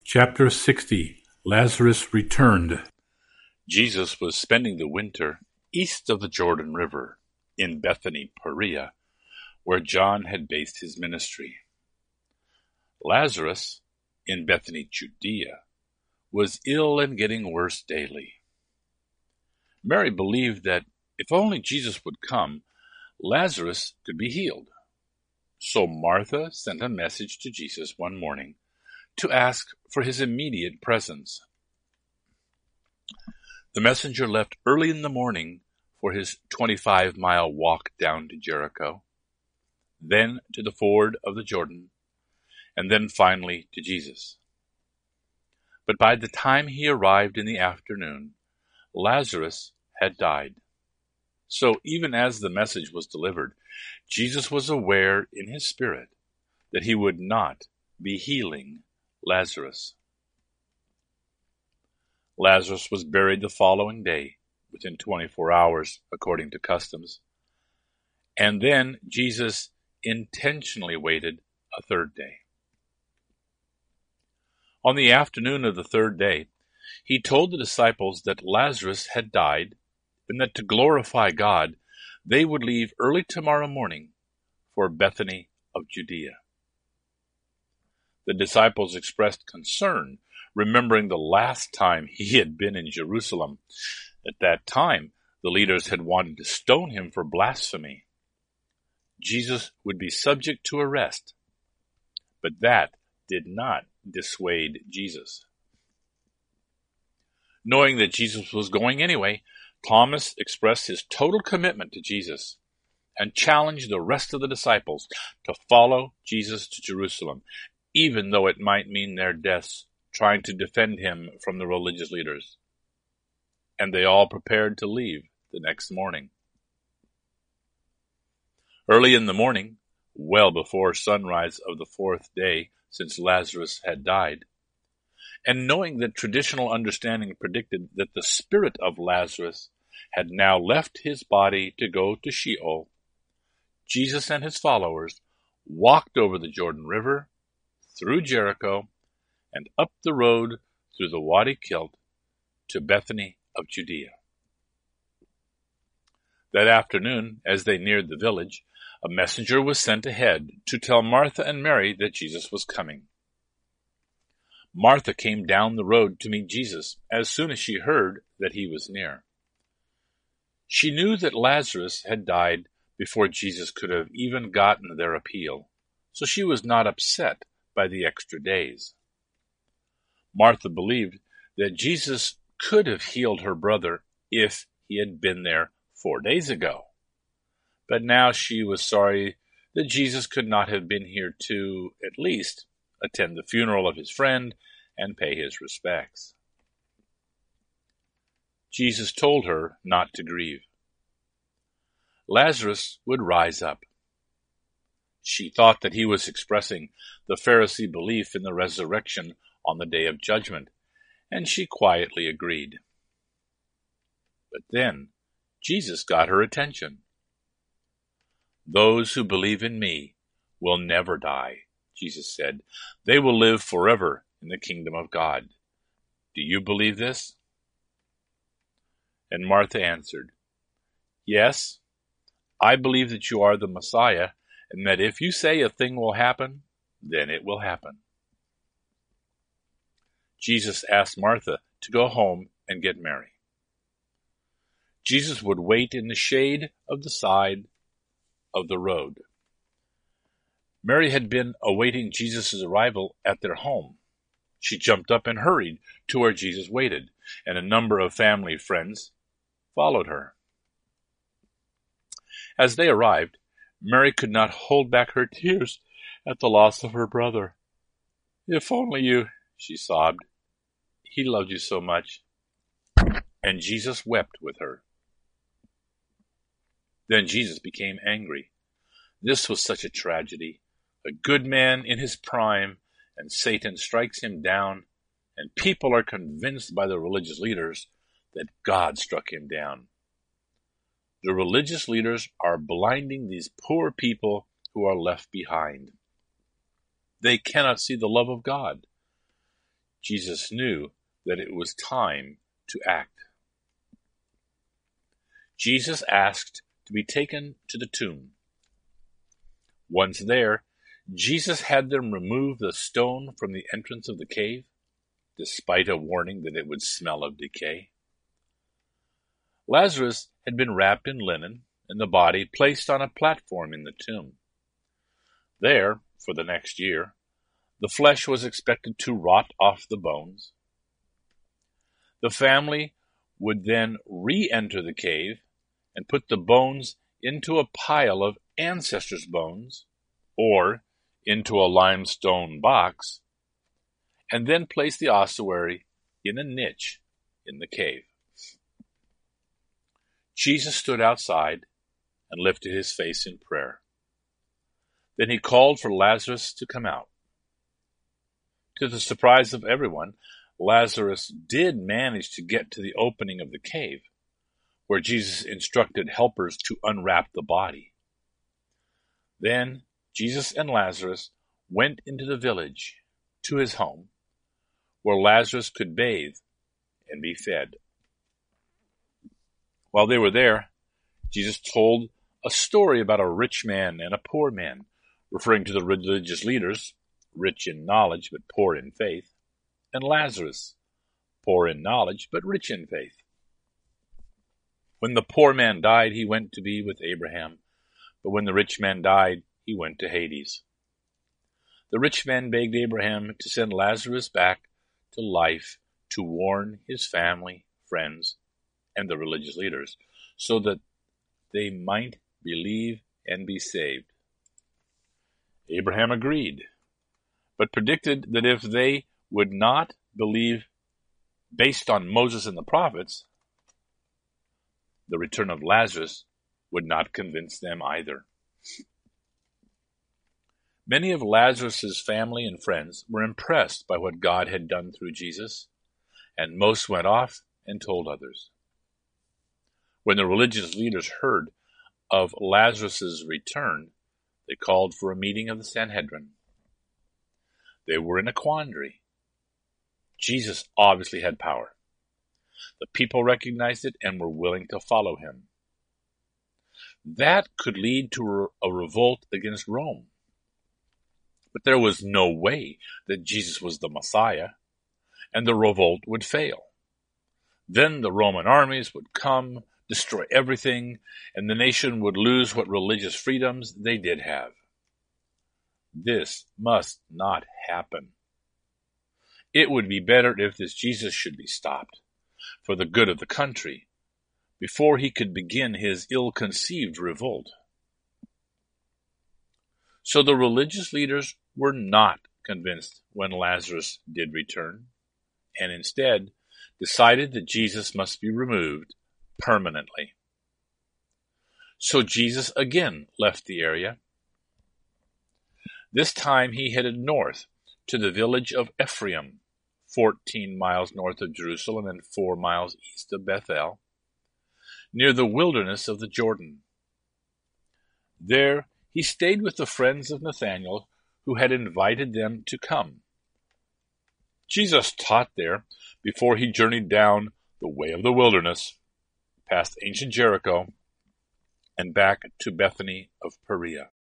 Chapter 60. Lazarus returned. Jesus was spending the winter east of the Jordan River in Bethany, Perea, where John had based his ministry. Lazarus, in Bethany, Judea, was ill and getting worse daily. Mary believed that if only Jesus would come, Lazarus could be healed. So Martha sent a message to Jesus one morning to ask for his immediate presence. The messenger left early in the morning for his 25-mile walk down to Jericho, then to the ford of the Jordan, and then finally to Jesus. But by the time he arrived in the afternoon, Lazarus had died. So even as the message was delivered, Jesus was aware in his spirit that he would not be healing Lazarus. Lazarus was buried the following day, within 24 hours, according to customs. And then Jesus intentionally waited a third day. On the afternoon of the third day, he told the disciples that Lazarus had died, and that to glorify God, they would leave early tomorrow morning for Bethany of Judea. The disciples expressed concern, remembering the last time he had been in Jerusalem. At that time, the leaders had wanted to stone him for blasphemy. Jesus would be subject to arrest, but that did not dissuade Jesus. Knowing that Jesus was going anyway, Thomas expressed his total commitment to Jesus and challenged the rest of the disciples to follow Jesus to Jerusalem, even though it might mean their deaths trying to defend him from the religious leaders. And they all prepared to leave the next morning. Early in the morning, well before sunrise of the fourth day since Lazarus had died, and knowing that traditional understanding predicted that the spirit of Lazarus had now left his body to go to Sheol, Jesus and his followers walked over the Jordan River, through Jericho, and up the road through the Wadi Kilt to Bethany of Judea. That afternoon, as they neared the village, a messenger was sent ahead to tell Martha and Mary that Jesus was coming. Martha came down the road to meet Jesus as soon as she heard that he was near. She knew that Lazarus had died before Jesus could have even gotten their appeal, so she was not upset by the extra days. Martha believed that Jesus could have healed her brother if he had been there 4 days ago. But now she was sorry that Jesus could not have been here to, at least, attend the funeral of his friend and pay his respects. Jesus told her not to grieve. Lazarus would rise up. She thought that he was expressing the Pharisee belief in the resurrection on the day of judgment, and she quietly agreed. But then Jesus got her attention. "Those who believe in me will never die," Jesus said. "They will live forever in the kingdom of God. Do you believe this?" And Martha answered, "Yes, I believe that you are the Messiah, and that if you say a thing will happen, then it will happen." Jesus asked Martha to go home and get Mary. Jesus would wait in the shade of the side of the road. Mary had been awaiting Jesus' arrival at their home. She jumped up and hurried to where Jesus waited, and a number of family friends followed her. As they arrived, Mary could not hold back her tears at the loss of her brother. "If only you," she sobbed. "He loved you so much." And Jesus wept with her. Then Jesus became angry. This was such a tragedy. A good man in his prime, and Satan strikes him down, and people are convinced by the religious leaders that God struck him down. The religious leaders are blinding these poor people who are left behind. They cannot see the love of God. Jesus knew that it was time to act. Jesus asked to be taken to the tomb. Once there, Jesus had them remove the stone from the entrance of the cave, despite a warning that it would smell of decay. Lazarus had been wrapped in linen, and the body placed on a platform in the tomb. There, for the next year, the flesh was expected to rot off the bones. The family would then re-enter the cave and put the bones into a pile of ancestors' bones, or into a limestone box, and then place the ossuary in a niche in the cave. Jesus stood outside and lifted his face in prayer. Then he called for Lazarus to come out. To the surprise of everyone, Lazarus did manage to get to the opening of the cave, where Jesus instructed helpers to unwrap the body. Then Jesus and Lazarus went into the village, to his home, where Lazarus could bathe and be fed. While they were there, Jesus told a story about a rich man and a poor man, referring to the religious leaders, rich in knowledge but poor in faith, and Lazarus, poor in knowledge but rich in faith. When the poor man died, he went to be with Abraham, but when the rich man died, he went to Hades. The rich man begged Abraham to send Lazarus back to life to warn his family, friends, and the religious leaders, so that they might believe and be saved. Abraham agreed, but predicted that if they would not believe based on Moses and the prophets, the return of Lazarus would not convince them either. Many of Lazarus' family and friends were impressed by what God had done through Jesus, and most went off and told others. When the religious leaders heard of Lazarus' return, they called for a meeting of the Sanhedrin. They were in a quandary. Jesus obviously had power. The people recognized it and were willing to follow him. That could lead to a revolt against Rome. But there was no way that Jesus was the Messiah, and the revolt would fail. Then the Roman armies would come, destroy everything, and the nation would lose what religious freedoms they did have. This must not happen. It would be better if this Jesus should be stopped, for the good of the country, before he could begin his ill-conceived revolt. So the religious leaders were not convinced when Lazarus did return, and instead decided that Jesus must be removed permanently. So Jesus again left the area. This time he headed north to the village of Ephraim, 14 miles north of Jerusalem and 4 miles east of Bethel, near the wilderness of the Jordan. There he stayed with the friends of Nathanael, who had invited them to come. Jesus taught there before he journeyed down the way of the wilderness, past ancient Jericho, and back to Bethany of Perea.